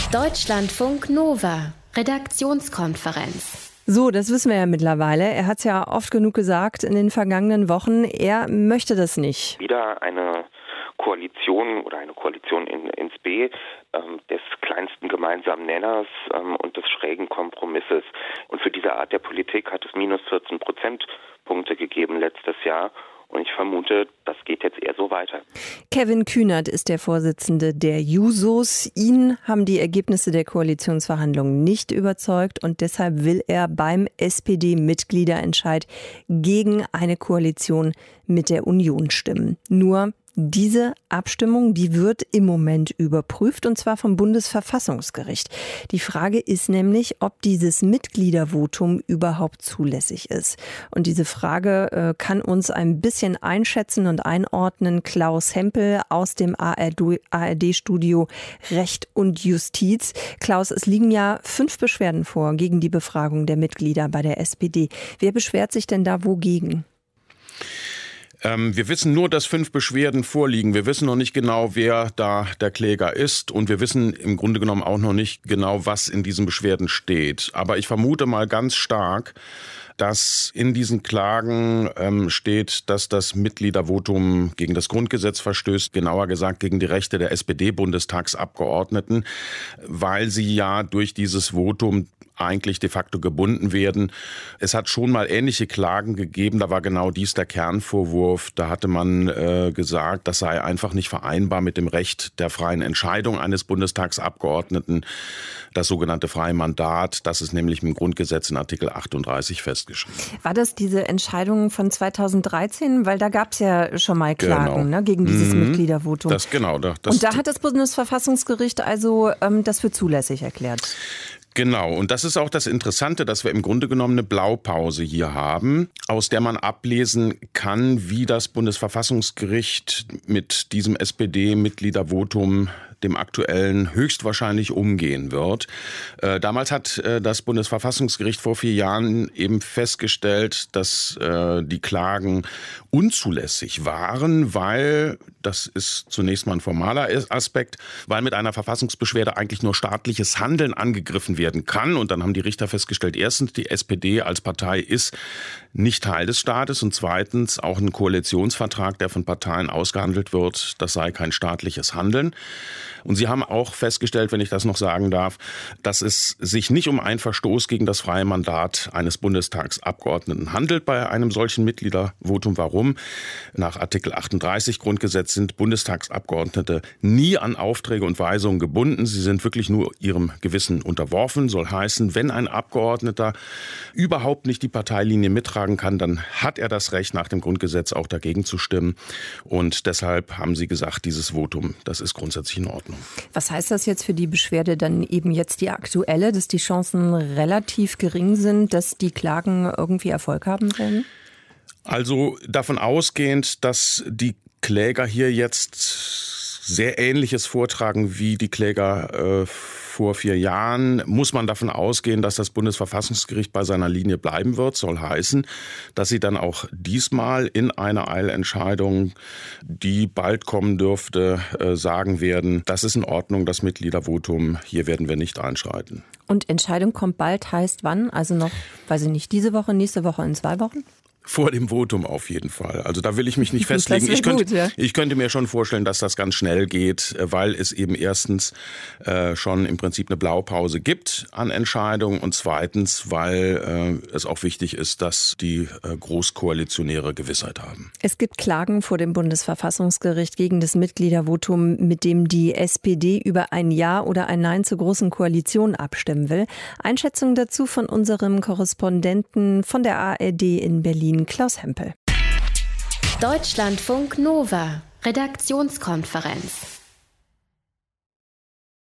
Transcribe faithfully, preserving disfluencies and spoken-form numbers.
Deutschlandfunk Nova, Redaktionskonferenz. So, das wissen wir ja mittlerweile. Er hat es ja oft genug gesagt in den vergangenen Wochen. Er möchte das nicht. Wieder eine Koalition oder eine Koalition in, ins B ähm, des kleinsten gemeinsamen Nenners ähm, und des schrägen Kompromisses. Und für diese Art der Politik hat es minus vierzehn Prozentpunkte gegeben letztes Jahr. Und ich vermute, das geht jetzt eher so weiter. Kevin Kühnert ist der Vorsitzende der Jusos. Ihn haben die Ergebnisse der Koalitionsverhandlungen nicht überzeugt und deshalb will er beim S P D-Mitgliederentscheid gegen eine Koalition mit der Union stimmen. Nur diese Abstimmung, die wird im Moment überprüft und zwar vom Bundesverfassungsgericht. Die Frage ist nämlich, ob dieses Mitgliedervotum überhaupt zulässig ist. Und diese Frage äh, kann uns ein bisschen einschätzen und einordnen Klaus Hempel aus dem A R D-Studio Recht und Justiz. Klaus, es liegen ja fünf Beschwerden vor gegen die Befragung der Mitglieder bei der S P D. Wer beschwert sich denn da wogegen? Wir wissen nur, dass fünf Beschwerden vorliegen. Wir wissen noch nicht genau, wer da der Kläger ist. Und wir wissen im Grunde genommen auch noch nicht genau, was in diesen Beschwerden steht. Aber ich vermute mal ganz stark, dass in diesen Klagen ähm, steht, dass das Mitgliedervotum gegen das Grundgesetz verstößt, genauer gesagt gegen die Rechte der S P D-Bundestagsabgeordneten, weil sie ja durch dieses Votum eigentlich de facto gebunden werden. Es hat schon mal ähnliche Klagen gegeben, da war genau dies der Kernvorwurf. Da hatte man äh, gesagt, das sei einfach nicht vereinbar mit dem Recht der freien Entscheidung eines Bundestagsabgeordneten, das sogenannte freie Mandat. Das ist nämlich im Grundgesetz in Artikel achtunddreißig festgeschrieben. War das diese Entscheidung von zweitausenddreizehn? Weil da gab es ja schon mal Klagen, genau. ne, gegen dieses mhm. Mitgliedervotum. Das, genau, das, das, Und da hat das Bundesverfassungsgericht also ähm, das für zulässig erklärt. Genau, und das ist auch das Interessante, dass wir im Grunde genommen eine Blaupause hier haben, aus der man ablesen kann, wie das Bundesverfassungsgericht mit diesem S P D-Mitgliedervotum, dem aktuellen, höchstwahrscheinlich umgehen wird. Äh, damals hat äh, das Bundesverfassungsgericht vor vier Jahren eben festgestellt, dass äh, die Klagen unzulässig waren, weil, das ist zunächst mal ein formaler Aspekt, weil mit einer Verfassungsbeschwerde eigentlich nur staatliches Handeln angegriffen werden kann. Und dann haben die Richter festgestellt, erstens, die S P D als Partei ist nicht Teil des Staates und zweitens auch ein Koalitionsvertrag, der von Parteien ausgehandelt wird, das sei kein staatliches Handeln. Und sie haben auch festgestellt, wenn ich das noch sagen darf, dass es sich nicht um einen Verstoß gegen das freie Mandat eines Bundestagsabgeordneten handelt bei einem solchen Mitgliedervotum. Warum? Nach Artikel achtunddreißig Grundgesetz sind Bundestagsabgeordnete nie an Aufträge und Weisungen gebunden. Sie sind wirklich nur ihrem Gewissen unterworfen. Soll heißen, wenn ein Abgeordneter überhaupt nicht die Parteilinie mittragen kann, dann hat er das Recht, nach dem Grundgesetz auch dagegen zu stimmen. Und deshalb haben sie gesagt, dieses Votum, das ist grundsätzlich in Ordnung. Was heißt das jetzt für die Beschwerde dann eben jetzt die aktuelle, dass die Chancen relativ gering sind, dass die Klagen irgendwie Erfolg haben werden? Also davon ausgehend, dass die Kläger hier jetzt sehr Ähnliches vortragen wie die Kläger äh, vor vier Jahren, muss man davon ausgehen, dass das Bundesverfassungsgericht bei seiner Linie bleiben wird. Soll heißen, dass sie dann auch diesmal in einer Eilentscheidung, die bald kommen dürfte, äh, sagen werden, das ist in Ordnung, das Mitgliedervotum, hier werden wir nicht einschreiten. Und Entscheidung kommt bald heißt wann? Also noch, weiß ich nicht, diese Woche, nächste Woche, in zwei Wochen? Vor dem Votum auf jeden Fall. Also da will ich mich nicht festlegen. Ich könnte, gut, ja. ich könnte mir schon vorstellen, dass das ganz schnell geht, weil es eben erstens äh, schon im Prinzip eine Blaupause gibt an Entscheidungen und zweitens, weil äh, es auch wichtig ist, dass die äh, Großkoalitionäre Gewissheit haben. Es gibt Klagen vor dem Bundesverfassungsgericht gegen das Mitgliedervotum, mit dem die S P D über ein Ja oder ein Nein zur Großen Koalition abstimmen will. Einschätzung dazu von unserem Korrespondenten von der A R D in Berlin, Klaus Hempel. Deutschlandfunk Nova, Redaktionskonferenz.